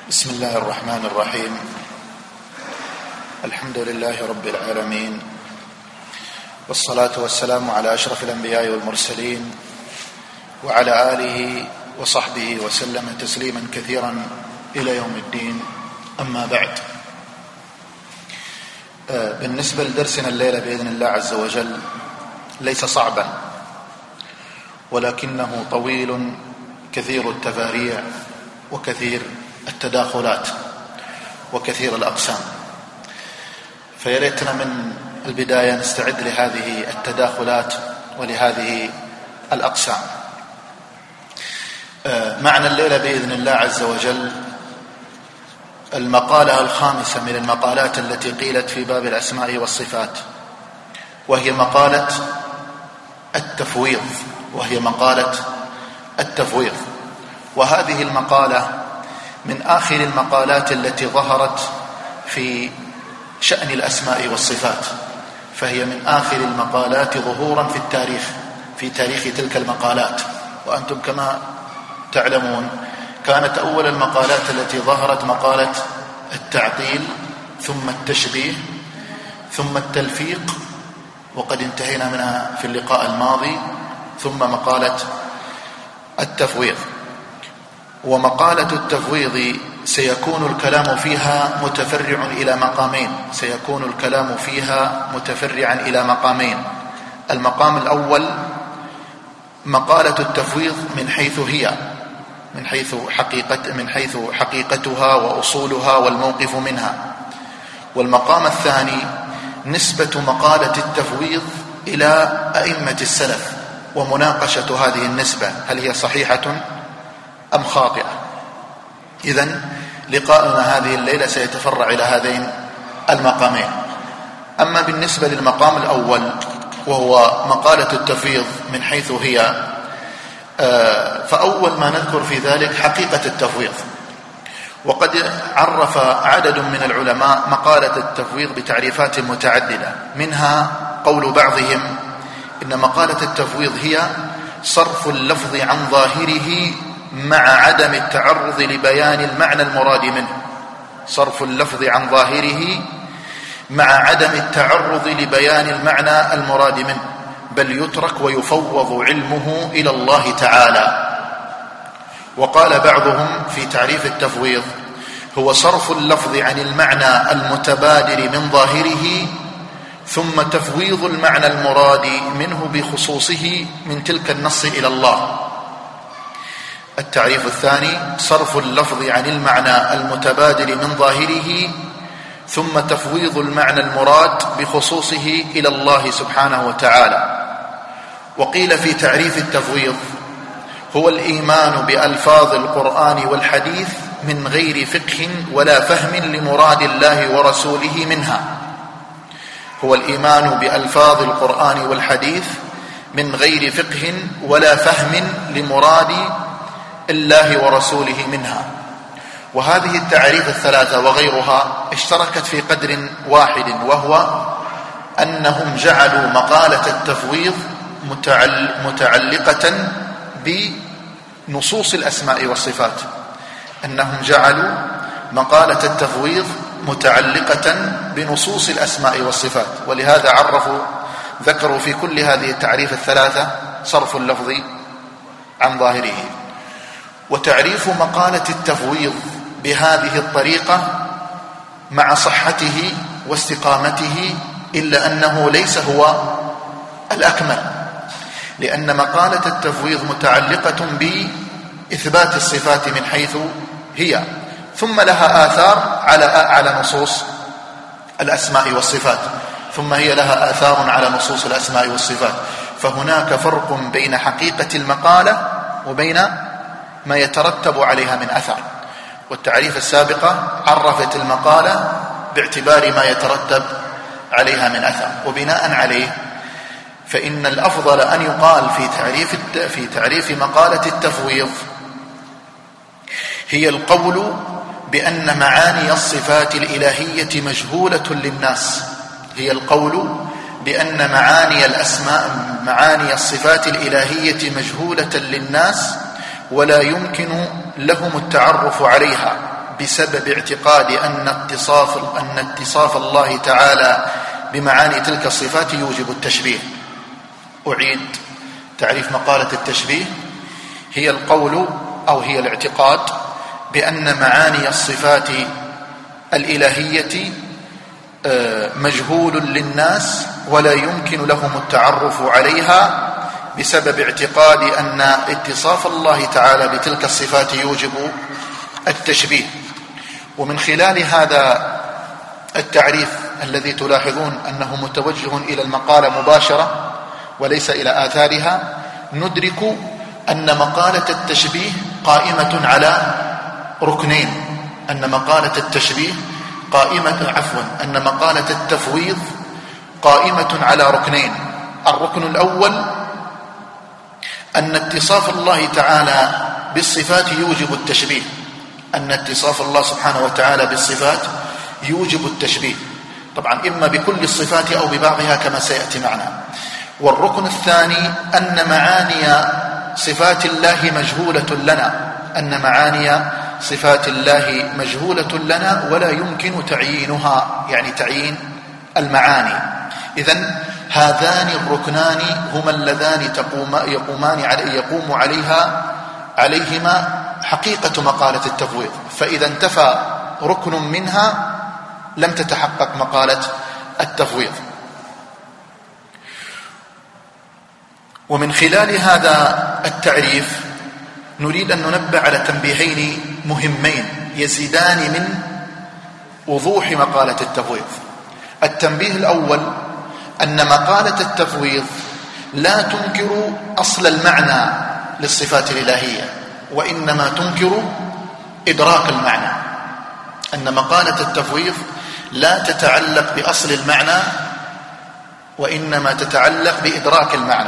بسم الله الرحمن الرحيم. الحمد لله رب العالمين، والصلاة والسلام على أشرف الأنبياء والمرسلين وعلى آله وصحبه وسلم تسليما كثيرا إلى يوم الدين. أما بعد، بالنسبة لدرسنا الليلة بإذن الله عز وجل ليس صعبا، ولكنه طويل كثير التفاريع وكثير التداخلات وكثير الأقسام، فياريتنا من البداية نستعد لهذه التداخلات ولهذه الأقسام. معنا الليلة بإذن الله عز وجل المقالة الخامسة من المقالات التي قيلت في باب الأسماء والصفات، وهي مقالة التفويض. وهذه المقالة من آخر المقالات التي ظهرت في شأن الأسماء والصفات، فهي من آخر المقالات ظهورا في تاريخ تلك المقالات. وأنتم كما تعلمون كانت أول المقالات التي ظهرت مقالة التعطيل، ثم التشبيه، ثم التلفيق، وقد انتهينا منها في اللقاء الماضي، ثم مقالة التفويض. ومقالة التفويض سيكون الكلام فيها متفرعا إلى مقامين. المقام الأول مقالة التفويض من حيث حقيقتها وأصولها والموقف منها. والمقام الثاني نسبة مقالة التفويض إلى أئمة السلف ومناقشة هذه النسبة، هل هي صحيحة أم خاطئة؟ إذن لقاءنا هذه الليلة سيتفرع إلى هذين المقامين. أما بالنسبة للمقام الأول وهو مقالة التفويض من حيث هي، فأول ما نذكر في ذلك حقيقة التفويض. وقد عرف عدد من العلماء مقالة التفويض بتعريفات متعددة، منها قول بعضهم إن مقالة التفويض هي صرف اللفظ عن ظاهره مع عدم التعرض لبيان المعنى المراد منه. صرف اللفظ عن ظاهره مع عدم التعرض لبيان المعنى المراد منه، بل يترك ويفوض علمه إلى الله تعالى. وقال بعضهم في تعريف التفويض هو صرف اللفظ عن المعنى المتبادر من ظاهره، ثم تفويض المعنى المراد منه بخصوصه من تلك النص إلى الله. التعريف الثاني صرف اللفظ عن المعنى المتبادر من ظاهره، ثم تفويض المعنى المراد بخصوصه إلى الله سبحانه وتعالى. وقيل في تعريف التفويض هو الإيمان بألفاظ القرآن والحديث من غير فقه ولا فهم لمراد الله ورسوله منها. هو الإيمان بألفاظ القرآن والحديث من غير فقه ولا فهم لمراد الله ورسوله منها. وهذه التعريف الثلاثة وغيرها اشتركت في قدر واحد، وهو أنهم جعلوا مقالة التفويض متعلقة بنصوص الأسماء والصفات. أنهم جعلوا مقالة التفويض متعلقة بنصوص الأسماء والصفات، ولهذا ذكروا في كل هذه التعريف الثلاثة صرف اللفظ عن ظاهره. وتعريف مقالة التفويض بهذه الطريقة مع صحته واستقامته، إلا أنه ليس هو الأكمل، لأن مقالة التفويض متعلقة بإثبات الصفات من حيث هي، ثم لها آثار على نصوص الأسماء والصفات، ثم هي لها آثار على نصوص الأسماء والصفات. فهناك فرق بين حقيقة المقالة وبين ما يترتب عليها من أثر. والتعريف السابقة عرفت المقالة باعتبار ما يترتب عليها من أثر، وبناء عليه فإن الأفضل أن يقال في تعريف مقالة التفويض هي القول بأن معاني الصفات الإلهية مجهولة للناس. هي القول بأن معاني الصفات الإلهية مجهولة للناس، ولا يمكن لهم التعرف عليها بسبب اعتقاد أن اتصاف الله تعالى بمعاني تلك الصفات يوجب التشبيه. أعيد تعريف مقالة التشبيه: هي القول أو هي الاعتقاد بأن معاني الصفات الإلهية مجهول للناس ولا يمكن لهم التعرف عليها بسبب اعتقاد أن اتصاف الله تعالى بتلك الصفات يوجب التشبيه. ومن خلال هذا التعريف الذي تلاحظون أنه متوجه إلى المقالة مباشرة وليس إلى آثارها، ندرك أن مقالة التشبيه قائمة على ركنين، أن مقالة التشبيه أن مقالة التفويض قائمة على ركنين. الركن الأول أن اتصاف الله تعالى بالصفات يوجب التشبيه، أن اتصاف الله سبحانه وتعالى بالصفات يوجب التشبيه، طبعا إما بكل الصفات أو ببعضها كما سيأتي معنا. والركن الثاني أن معاني صفات الله مجهولة لنا، أن معاني صفات الله مجهولة لنا ولا يمكن تعيينها، يعني تعيين المعاني. إذن هذان الركنان هما اللذان يقوم عليهما حقيقة مقالة التفويض، فإذا انتفى ركن منها لم تتحقق مقالة التفويض. ومن خلال هذا التعريف نريد أن ننبه على تنبيهين مهمين يزيدان من وضوح مقالة التفويض. التنبيه الأول أن مقالة التفويض لا تنكر أصل المعنى للصفات الإلهية، وإنما تنكر إدراك المعنى. أن مقالة التفويض لا تتعلق بأصل المعنى وإنما تتعلق بإدراك المعنى.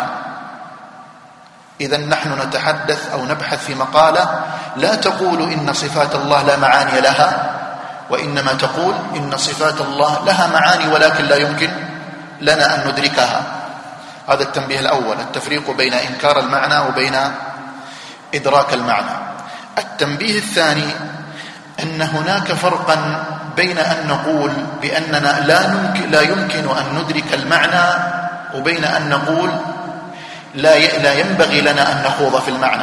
إذن نحن نتحدث أو نبحث في مقالة لا تقول إن صفات الله لا معاني لها، وإنما تقول إن صفات الله لها معاني ولكن لا يمكن لنا أن ندركها. هذا التنبيه الأول، التفريق بين إنكار المعنى وبين إدراك المعنى. التنبيه الثاني أن هناك فرقا بين أن نقول بأننا لا يمكن أن ندرك المعنى وبين أن نقول لا ينبغي لنا أن نخوض في المعنى.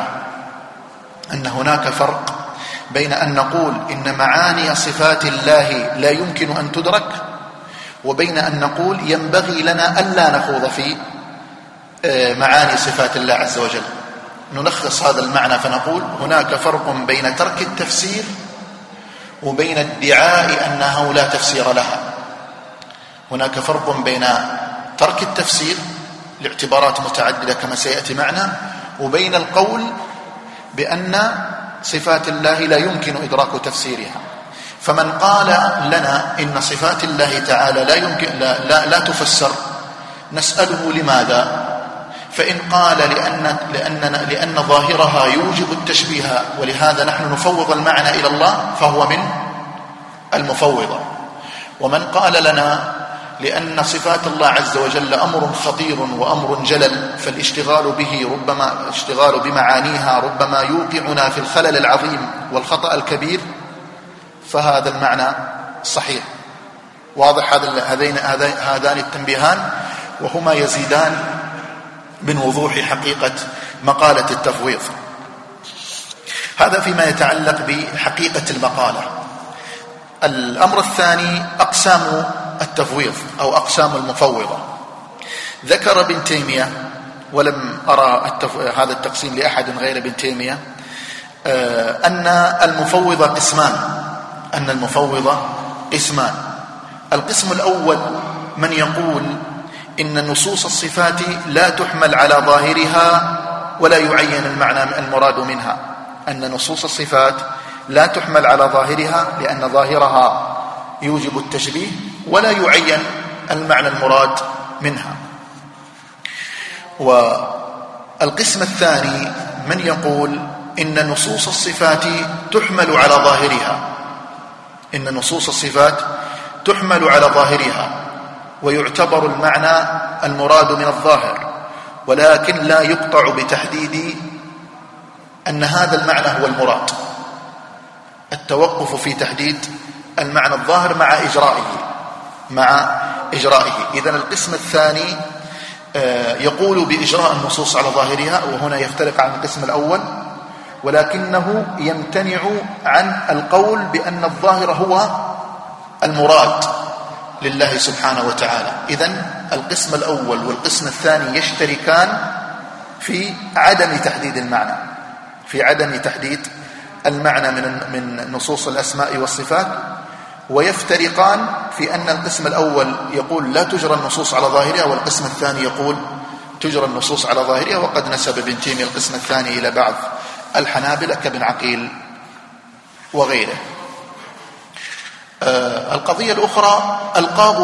أن هناك فرق بين أن نقول إن معاني صفات الله لا يمكن أن تدرك، وبين أن نقول ينبغي لنا ألا نخوض في معاني صفات الله عز وجل. نلخص هذا المعنى فنقول هناك فرق بين ترك التفسير وبين ادعاء أنه لا تفسير لها. هناك فرق بين ترك التفسير لاعتبارات متعددة كما سيأتي معنا، وبين القول بأن صفات الله لا يمكن إدراك تفسيرها. فمن قال لنا إن صفات الله تعالى لا تفسر نسأله لماذا؟ فإن قال لأن ظاهرها يوجب التشبيه ولهذا نحن نفوض المعنى إلى الله فهو من المفوضة. ومن قال لنا لأن صفات الله عز وجل أمر خطير وأمر جلل فالاشتغال به ربما اشتغال بمعانيها ربما يوقعنا في الخلل العظيم والخطأ الكبير، فهذا المعنى صحيح. واضح هذان التنبيهان وهما يزيدان من وضوح حقيقة مقالة التفويض. هذا فيما يتعلق بحقيقة المقالة. الأمر الثاني أقسام التفويض أو أقسام المفوضة. ذكر ابن تيمية، ولم أرى هذا التقسيم لأحد غير ابن تيمية، أن المفوضة قسمان. القسم الأول من يقول إن نصوص الصفات لا تحمل على ظاهرها ولا يعين المعنى المراد منها، أن نصوص الصفات لا تحمل على ظاهرها لأن ظاهرها يوجب التشبيه ولا يعين المعنى المراد منها. والقسم الثاني من يقول إن نصوص الصفات تحمل على ظاهرها، إن نصوص الصفات تحمل على ظاهرها ويعتبر المعنى المراد من الظاهر، ولكن لا يقطع بتحديد أن هذا المعنى هو المراد، التوقف في تحديد المعنى الظاهر مع إجرائه. إذن القسم الثاني يقول بإجراء النصوص على ظاهرها، وهنا يفترق عن القسم الأول، ولكنه يمتنع عن القول بأن الظاهر هو المراد لله سبحانه وتعالى. إذن القسم الأول والقسم الثاني يشتركان في عدم تحديد المعنى من نصوص الأسماء والصفات، ويفترقان في أن القسم الأول يقول لا تجرى النصوص على ظاهرها، والقسم الثاني يقول تجرى النصوص على ظاهرها. وقد نسب ابن تيمية القسم الثاني إلى بعض الحنابلة كابن عقيل وغيره. القضية الأخرى ألقاب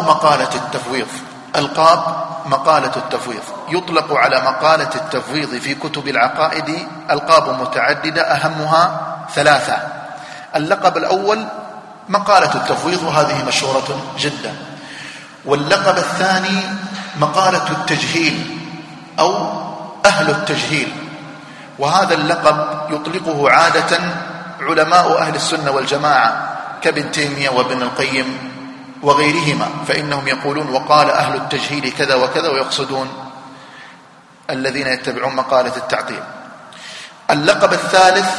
مقالة التفويض. يطلق على مقالة التفويض في كتب العقائد ألقاب متعددة، أهمها 3. اللقب الأول مقالة التفويض، وهذه مشهورة جدا. واللقب الثاني مقالة التجهيل أو أهل التجهيل، وهذا اللقب يطلقه عادة علماء أهل السنة والجماعة كابن تيمية وابن القيم وغيرهما، فإنهم يقولون وقال أهل التجهيل كذا وكذا، ويقصدون الذين يتبعون مقالة التعطيل. اللقب الثالث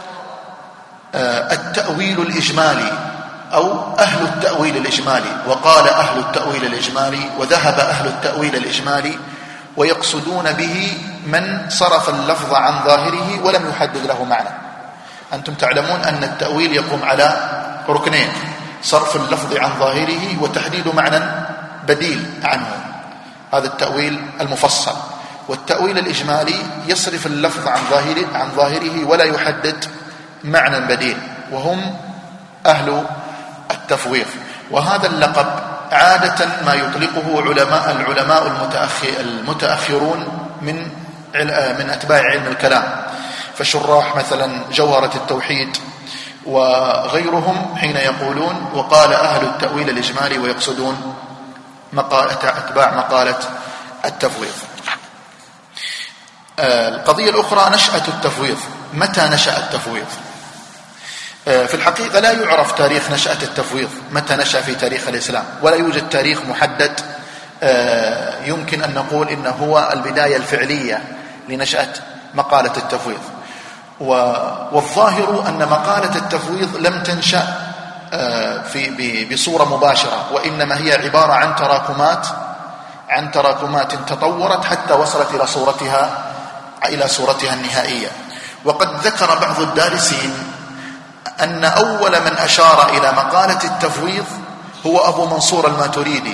التأويل الإجمالي أو أهل التأويل الإجمالي، وقال أهل التأويل الإجمالي، وذهب أهل التأويل الإجمالي، ويقصدون به من صرف اللفظ عن ظاهره ولم يحدد له معنى. أنتم تعلمون أن التأويل يقوم على ركنين: صرف اللفظ عن ظاهره وتحديد معنى بديل عنه، هذا التأويل المفصل. والتأويل الإجمالي يصرف اللفظ عن ظاهره ولا يحدد معنى بديل، وهم أهل التفويض. وهذا اللقب عادة ما يطلقه العلماء المتأخرون من أتباع علم الكلام، فشراح مثلا جوهرة التوحيد وغيرهم حين يقولون وقال أهل التأويل الإجمالي، ويقصدون أتباع مقالة التفويض. القضية الأخرى نشأة التفويض. متى نشأ التفويض؟ في الحقيقة لا يعرف تاريخ نشأة التفويض، متى نشأ في تاريخ الإسلام، ولا يوجد تاريخ محدد يمكن أن نقول إنه هو البداية الفعلية لنشأة مقالة التفويض. والظاهر أن مقالة التفويض لم تنشأ بصورة مباشرة، وإنما هي عبارة عن تراكمات تطورت حتى وصلت إلى صورتها النهائية. وقد ذكر بعض الدارسين أن أول من أشار إلى مقالة التفويض هو أبو منصور الماتريدي،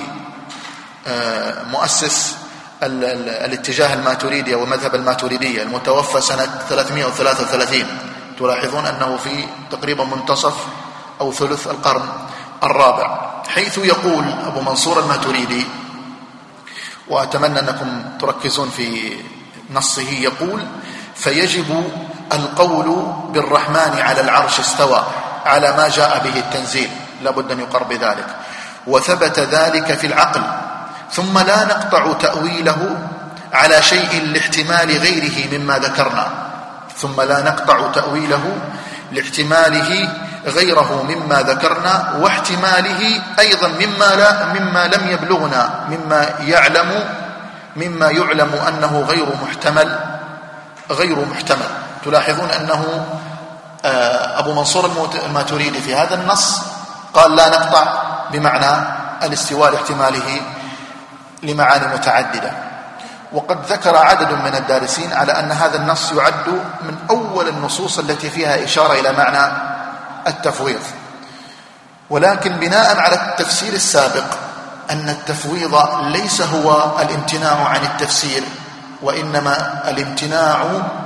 مؤسس الاتجاه الماتريدي ومذهب الماتريدية، المتوفى سنة 333. تلاحظون أنه في تقريبا منتصف أو ثلث القرن الرابع، حيث يقول أبو منصور الماتريدي، وأتمنى أنكم تركزون في نصه، يقول: فيجب القول بالرحمن على العرش استوى على ما جاء به التنزيل، لابد أن يقر بذلك، وثبت ذلك في العقل، ثم لا نقطع تأويله على شيء لاحتمال غيره مما ذكرنا، ثم لا نقطع تأويله لاحتماله غيره مما ذكرنا، واحتماله أيضا مما لم يبلغنا مما يعلم أنه غير محتمل. تلاحظون أنه أبو منصور الماتريدي في هذا النص قال لا نقطع بمعنى الاستواء لاحتماله لمعاني متعددة. وقد ذكر عدد من الدارسين على أن هذا النص يعد من أول النصوص التي فيها إشارة إلى معنى التفويض، ولكن بناء على التفسير السابق أن التفويض ليس هو الامتناع عن التفسير، وإنما الامتناع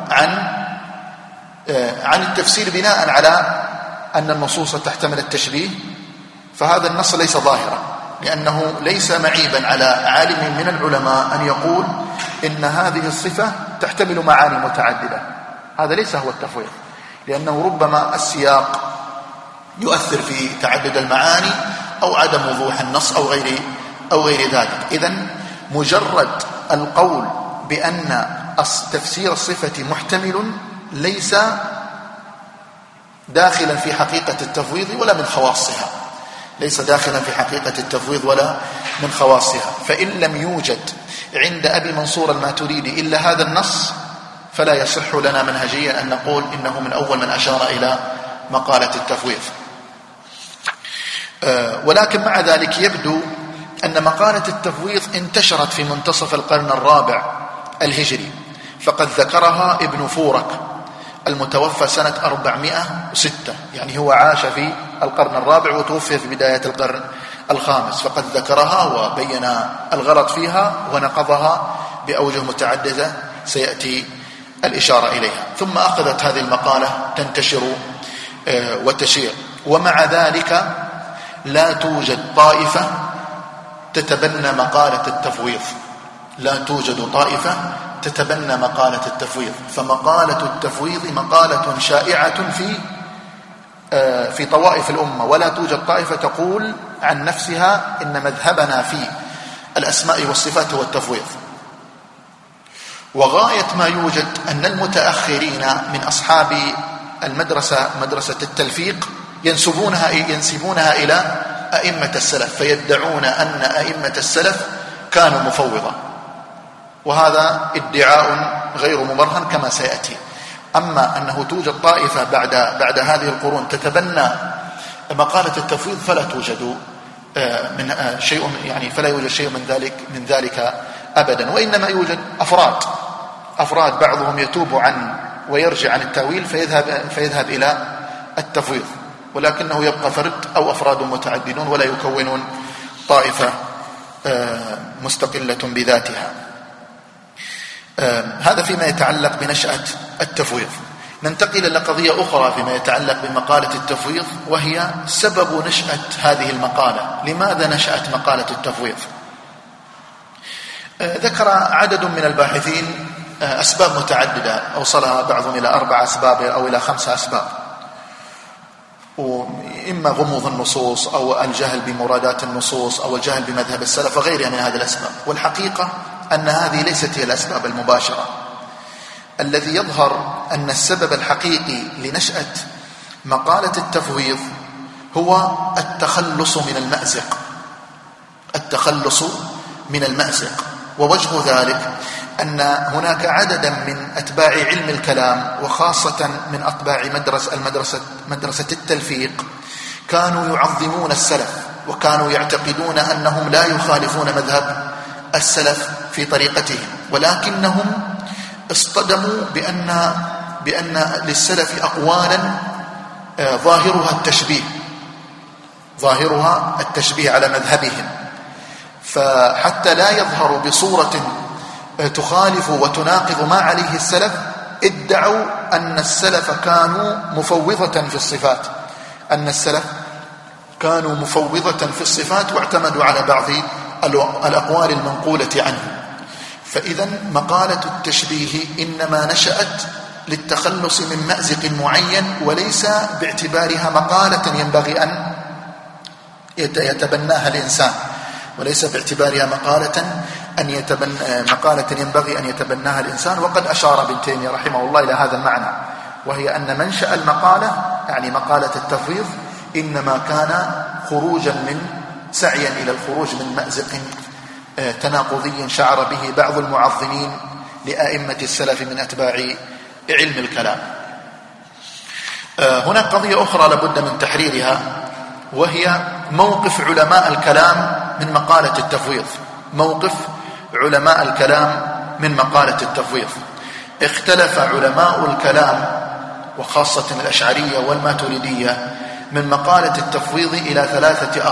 عن التفسير بناء على أن النصوص تحتمل التشبيه، فهذا النص ليس ظاهرا، لأنه ليس معيبا على عالم من العلماء أن يقول إن هذه الصفة تحتمل معاني متعددة. هذا ليس هو التفويض، لأنه ربما السياق يؤثر في تعدد المعاني أو عدم وضوح النص أو غير ذلك. إذن مجرد القول بأن تفسير الصفة محتمل ليس داخلا في حقيقة التفويض ولا من خواصها، ليس داخلا في حقيقة التفويض ولا من خواصها. فإن لم يوجد عند أبي منصور الماتريدي إلا هذا النص فلا يصح لنا منهجيا أن نقول إنه من أول من أشار إلى مقالة التفويض. ولكن مع ذلك يبدو أن مقالة التفويض انتشرت في منتصف القرن الرابع الهجري، فقد ذكرها ابن فورك المتوفى سنة 406، يعني هو عاش في القرن الرابع وتوفي في بداية القرن الخامس، فقد ذكرها وبين الغلط فيها ونقضها بأوجه متعددة سيأتي الإشارة إليها. ثم أخذت هذه المقالة تنتشر وتشيع، ومع ذلك لا توجد طائفة تتبنى مقالة التفويض، لا توجد طائفة تتبنى مقالة التفويض. فمقالة التفويض مقالة شائعة في طوائف الأمة، ولا توجد طائفة تقول عن نفسها إن مذهبنا في الأسماء والصفات هو التفويض. وغاية ما يوجد أن المتأخرين من أصحاب مدرسة التلفيق ينسبونها إلى أئمة السلف، فيدعون أن أئمة السلف كانوا مفوضة، وهذا ادعاء غير مبرهن كما سيأتي. أما أنه توجد طائفة بعد هذه القرون تتبنى مقالة التفويض فلا توجد من شيء، يعني فلا يوجد شيء من ذلك أبدا. وإنما يوجد أفراد بعضهم يتوب عن ويرجع عن التأويل فيذهب إلى التفويض، ولكنه يبقى فرد أو أفراد متعددون ولا يكونون طائفة مستقلة بذاتها. هذا فيما يتعلق بنشأة التفويض. ننتقل إلى قضية أخرى فيما يتعلق بمقالة التفويض، وهي سبب نشأة هذه المقالة. لماذا نشأت مقالة التفويض؟ ذكر عدد من الباحثين أسباب متعددة، أوصلها بعضهم إلى 4 أسباب أو إلى 5 أسباب، وإما غموض النصوص أو الجهل بمرادات النصوص أو الجهل بمذهب السلف وغيرها من هذه الأسباب. والحقيقة أن هذه ليست هي الأسباب المباشرة. الذي يظهر أن السبب الحقيقي لنشأة مقالة التفويض هو التخلص من المأزق. ووجه ذلك أن هناك عددا من أتباع علم الكلام، وخاصة من أتباع مدرسة التلفيق، كانوا يعظمون السلف، وكانوا يعتقدون أنهم لا يخالفون مذهب السلف في طريقتهم، ولكنهم اصطدموا بأن للسلف أقوالا ظاهرها التشبيه على مذهبهم، فحتى لا يظهروا بصورة تخالف وتناقض ما عليه السلف ادعوا أن السلف كانوا مفوضة في الصفات واعتمدوا على بعض الأقوال المنقولة عنه. فإذا مقالة التشبيه إنما نشأت للتخلص من مأزق معين، وليس باعتبارها مقالة ينبغي أن يتبناها الإنسان، وليس باعتبارها مقالة ينبغي أن يتبناها الإنسان. وقد أشار ابن تيمية رحمه الله إلى هذا المعنى، وهي أن منشأ المقالة يعني مقالة التفويض إنما كان سعيا إلى الخروج من مأزق تناقضي شعر به بعض المعظمين لأئمة السلف من أتباع علم الكلام. هناك قضية أخرى لابد من تحريرها، وهي موقف علماء الكلام من مقالة التفويض. اختلف علماء الكلام وخاصة الأشعرية والماتريدية من مقالة التفويض إلى 3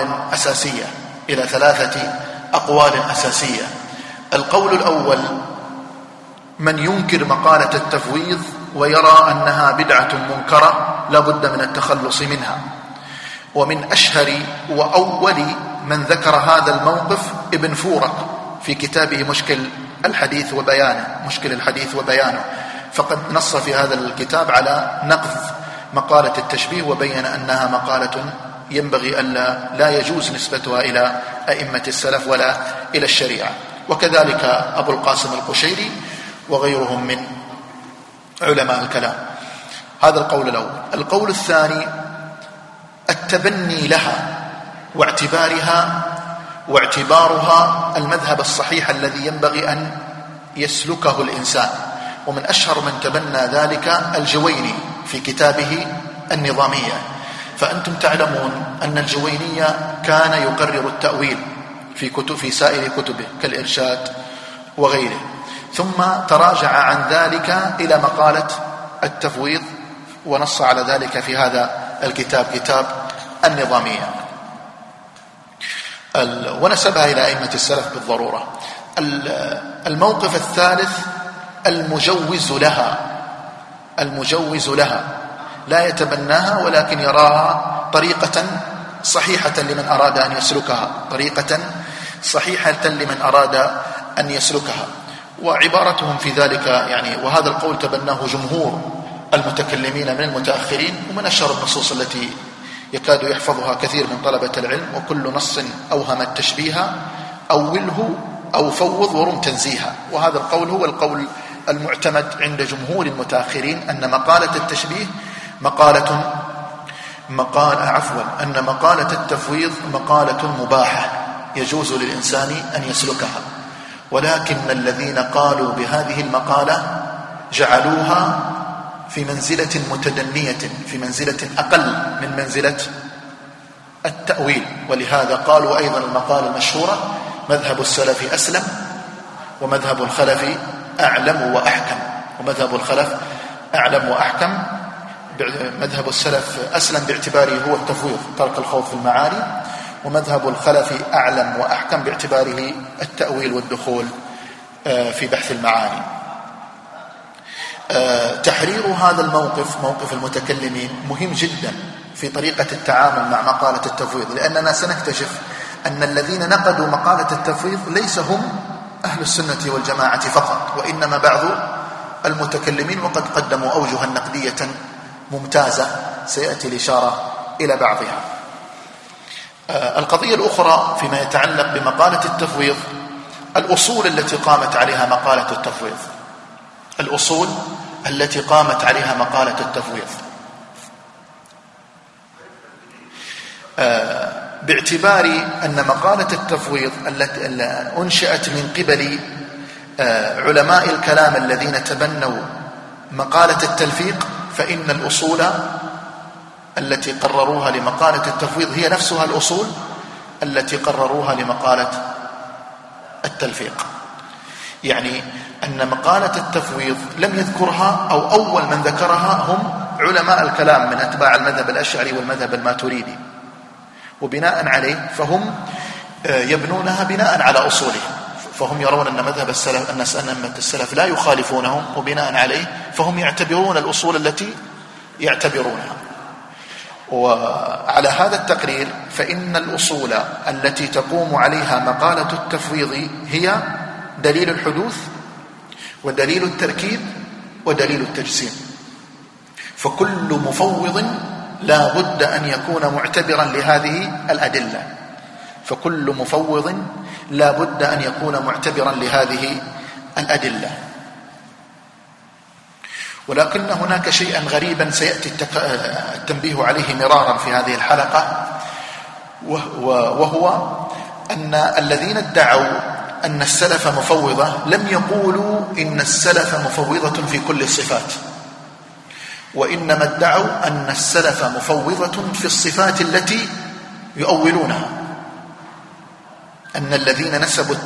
أقوال أساسية. القول الأول من ينكر مقالة التفويض ويرى أنها بدعة منكرة لا بد من التخلص منها. ومن أشهر وأول من ذكر هذا الموقف ابن فورك في كتابه مشكل الحديث وبيانه، فقد نص في هذا الكتاب على نقض مقالة التشبيه، وبين أنها مقالة ينبغي ألا لا يجوز نسبتها إلى أئمة السلف ولا إلى الشريعة. وكذلك أبو القاسم القشيري وغيرهم من علماء الكلام. هذا القول الأول. القول الثاني التبني لها واعتبارها المذهب الصحيح الذي ينبغي أن يسلكه الإنسان. ومن أشهر من تبنى ذلك الجويني في كتابه النظامية. فأنتم تعلمون أن الجويني كان يقرر التأويل في سائر كتبه كالإرشاد وغيره، ثم تراجع عن ذلك إلى مقالة التفويض، ونص على ذلك في هذا الكتاب، كتاب النظامية، ونسبها إلى أئمة السلف بالضرورة. الموقف الثالث المجوز لها لا يتبناها، ولكن يراها طريقة صحيحة لمن أراد أن يسلكها، وعبارتهم في ذلك يعني، وهذا القول تبناه جمهور المتكلمين من المتأخرين، ومن أشهر النصوص التي يكاد يحفظها كثير من طلبة العلم: وكل نص أوهم التشبيه أوله أو فوض ورم تنزيها. وهذا القول هو القول المعتمد عند جمهور المتأخرين، أن مقالة التشبيه أن مقالة التفويض مقالة مباحة يجوز للإنسان أن يسلكها، ولكن الذين قالوا بهذه المقالة جعلوها في منزلة متدنية، في منزلة أقل من منزلة التأويل. ولهذا قالوا أيضا المقالة المشهورة: مذهب السلف أسلم ومذهب الخلف أعلم وأحكم. مذهب السلف أسلم باعتباره هو التفويض، ترك الخوض في المعاني، ومذهب الخلف أعلم وأحكم باعتباره التأويل والدخول في بحث المعاني. تحرير هذا الموقف، موقف المتكلمين، مهم جدا في طريقة التعامل مع مقالة التفويض، لأننا سنكتشف أن الذين نقدوا مقالة التفويض ليس هم أهل السنة والجماعة فقط، وإنما بعض المتكلمين، وقد قدموا أوجها نقدية ممتازة سيأتي الإشارة إلى بعضها. القضية الأخرى فيما يتعلق بمقالة التفويض: الأصول التي قامت عليها مقالة التفويض. باعتبار أن مقالة التفويض التي أنشأت من قبل علماء الكلام الذين تبنوا مقالة التلفيق، فإن الأصول التي قرروها لمقالة التفويض هي نفسها الأصول التي قرروها لمقالة التلفيق. يعني أن مقالة التفويض لم يذكرها، أو أول من ذكرها هم علماء الكلام من أتباع المذهب الأشعري والمذهب الماتريدي، وبناء عليه فهم يبنونها بناء على أصولهم، فهم يرون أن مذهب السلف، أن أئمة السلف لا يخالفونهم، وبناء عليه فهم يعتبرون الأصول التي يعتبرونها. وعلى هذا التقرير فإن الأصول التي تقوم عليها مقالة التفويض هي دليل الحدوث ودليل التركيب ودليل التجسيم. فكل مفوض لا بد أن يكون معتبرا لهذه الأدلة. ولكن هناك شيئا غريبا سيأتي التنبيه عليه مرارا في هذه الحلقة، وهو أن الذين ادعوا أن السلف مفوضة لم يقولوا إن السلف مفوضة في كل الصفات، وإنما ادعوا أن السلف مفوضة في الصفات التي يؤولونها. أن الذين نسبوا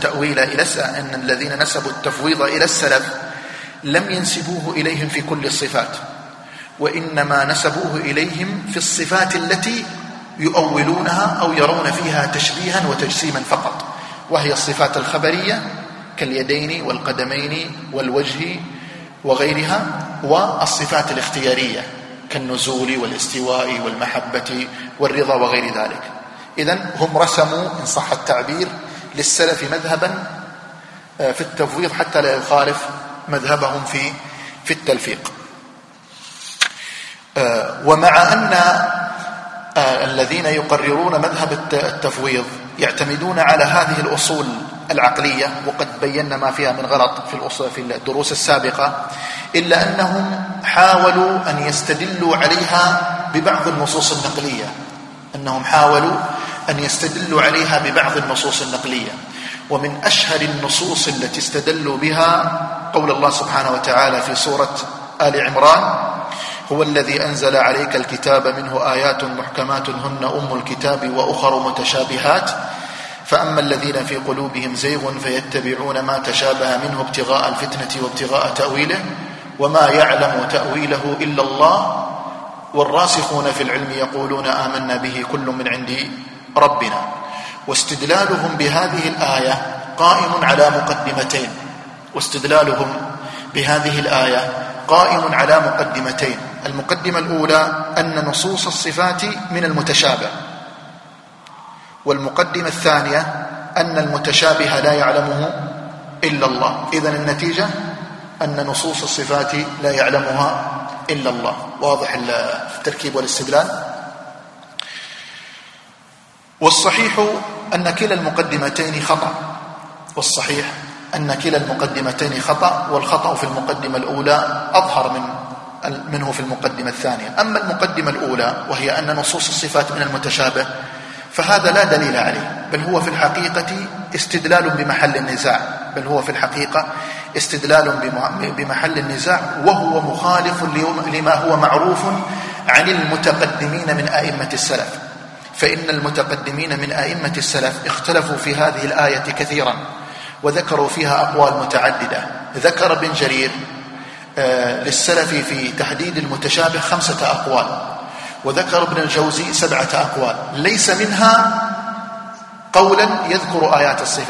التفويض إلى السلف لم ينسبوه إليهم في كل الصفات، وإنما نسبوه إليهم في الصفات التي يؤولونها أو يرون فيها تشبيها وتجسيما فقط، وهي الصفات الخبرية كاليدين والقدمين والوجه وغيرها، والصفات الاختيارية كالنزول والاستواء والمحبة والرضا وغير ذلك. إذن هم رسموا إن صح التعبير للسلف مذهبا في التفويض حتى لا يخالف مذهبهم في التلفيق. ومع أن الذين يقررون مذهب التفويض يعتمدون على هذه الأصول العقلية، وقد بينا ما فيها من غلط في الدروس السابقة، إلا أنهم حاولوا أن يستدلوا عليها ببعض النصوص النقلية. ومن أشهر النصوص التي استدلوا بها قول الله سبحانه وتعالى في سورة آل عمران: هو الذي أنزل عليك الكتاب منه آيات محكمات هن أم الكتاب وأخر متشابهات فأما الذين في قلوبهم زيغ فيتبعون ما تشابه منه ابتغاء الفتنة وابتغاء تأويله وما يعلم تأويله إلا الله والراسخون في العلم يقولون آمنا به كل من عند ربنا. واستدلالهم بهذه الآية قائم على مقدمتين. المقدمة الأولى أن نصوص الصفات من المتشابه، والمقدمة الثانية أن المتشابه لا يعلمه إلا الله. إذن النتيجة أن نصوص الصفات لا يعلمها إلا الله. واضح التركيب والاستدلال؟ والصحيح أن كلا المقدمتين خطأ، والخطأ في المقدمة الأولى أظهر منه في المقدمة الثانية. أما المقدمة الأولى وهي أن نصوص الصفات من المتشابه فهذا لا دليل عليه، بل هو في الحقيقة استدلال بمحل النزاع، وهو مخالف لما هو معروف عن المتقدمين من أئمة السلف. فإن المتقدمين من أئمة السلف اختلفوا في هذه الآية كثيرا وذكروا فيها أقوال متعددة. ذكر ابن جرير للسلف في تحديد المتشابه 5 أقوال، وذكر ابن الجوزي 7 أقوال، ليس منها قولا يذكر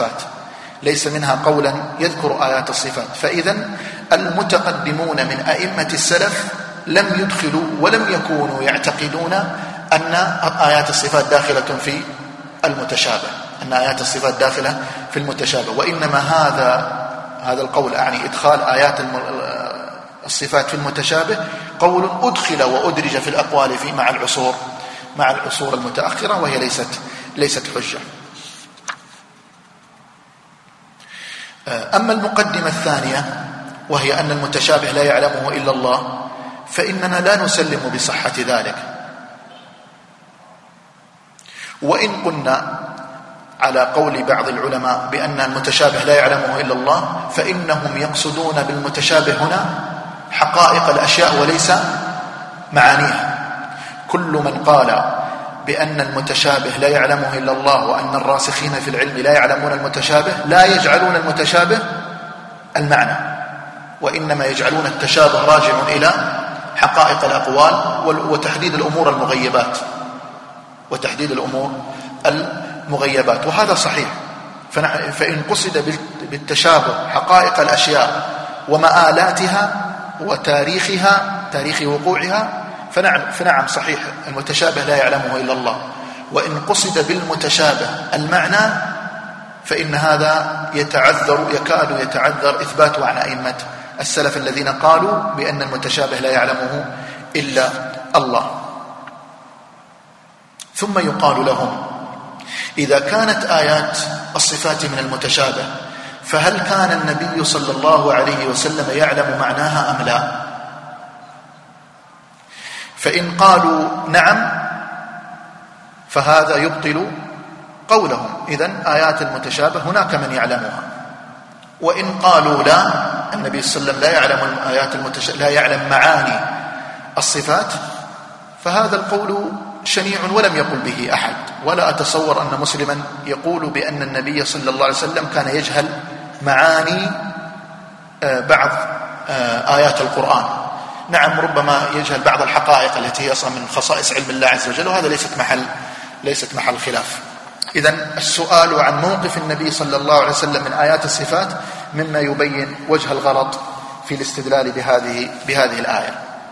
آيات الصفات. فإذن المتقدمون من أئمة السلف لم يدخلوا ولم يكونوا يعتقدون أن آيات الصفات داخلة في المتشابه، وإنما هذا القول أعني إدخال آيات الصفات في المتشابه قول أدخل وأدرج في الأقوال مع العصور المتأخرة، وهي ليست حجة. أما المقدمة الثانية وهي أن المتشابه لا يعلمه إلا الله، فإننا لا نسلم بصحة ذلك. وإن قلنا على قول بعض العلماء بأن المتشابه لا يعلمه إلا الله، فإنهم يقصدون بالمتشابه هنا حقائق الأشياء وليس معانيها. كل من قال بأن المتشابه لا يعلمه إلا الله وأن الراسخين في العلم لا يعلمون المتشابه لا يجعلون المتشابه المعنى، وإنما يجعلون التشابه راجع إلى حقائق الأقوال وتحديد الأمور المغيبات. وهذا صحيح. فإن قصد بالتشابه حقائق الأشياء ومآلاتها وتاريخها، تاريخ وقوعها، فنعم صحيح المتشابه لا يعلمه إلا الله. وإن قصد بالمتشابه المعنى فإن هذا يكاد يتعذر إثباته عن أئمة السلف الذين قالوا بأن المتشابه لا يعلمه إلا الله. ثم يقال لهم: إذا كانت آيات الصفات من المتشابه فهل كان النبي صلى الله عليه وسلم يعلم معناها أم لا؟ فإن قالوا نعم فهذا يبطل قولهم، إذن آيات المتشابه هناك من يعلمها. وإن قالوا لا، النبي صلى الله عليه وسلم لا يعلم آيات المتشابه، لا يعلم معاني الصفات، فهذا القول شنيع ولم يقل به أحد. ولا أتصور أن مسلما يقول بأن النبي صلى الله عليه وسلم كان يجهل معاني بعض آيات القرآن. نعم، ربما يجهل بعض الحقائق التي هي أصلا من خصائص علم الله عز وجل، وهذا ليست محل خلاف. إذن السؤال عن موقف النبي صلى الله عليه وسلم من آيات الصفات مما يبين وجه الغلط في الاستدلال بهذه الآية.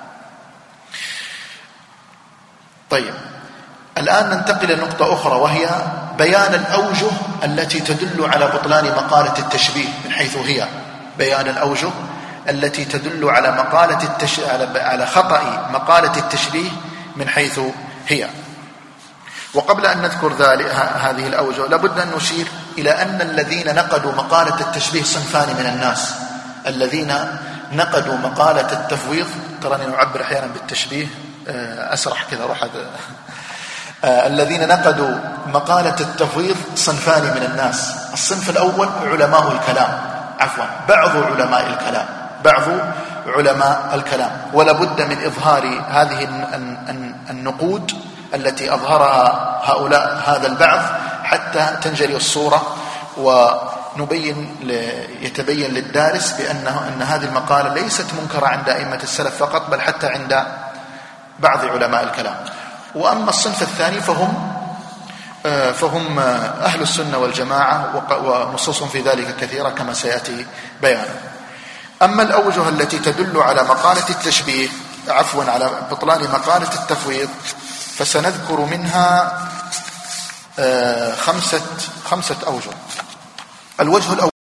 طيب، الآن ننتقل إلى نقطة أخرى، وهي بيان الأوجه التي تدل على بطلان مقالة التشبيه من حيث هي. بيان الأوجه التي تدل على على خطأ مقالة التشبيه من حيث هي. وقبل أن نذكر هذه الأوجه لابد أن نشير إلى أن الذين نقدوا مقالة التشبيه صنفان من الناس. الذين نقدوا مقالة التفويض، تراني أعبر أحيانا بالتشبيه أسرح كذا روح هذا. الذين نقدوا مقالة التفويض صنفان من الناس. الصنف الأول علماء الكلام، بعض علماء الكلام، ولا بد من إظهار هذه النقود التي أظهرها هؤلاء هذا البعض حتى تنجلي الصورة يتبين للدارس أن هذه المقالة ليست منكرة عند أئمة السلف فقط، بل حتى عند بعض علماء الكلام. وأما الصنف الثاني فهم أهل السنة والجماعة، ونصوص في ذلك كثيرة كما سيأتي بيانه. أما الأوجه التي تدل على مقالة التشبيه على بطلان مقالة التفويض، فسنذكر منها 5 أوجه. الوجه الأول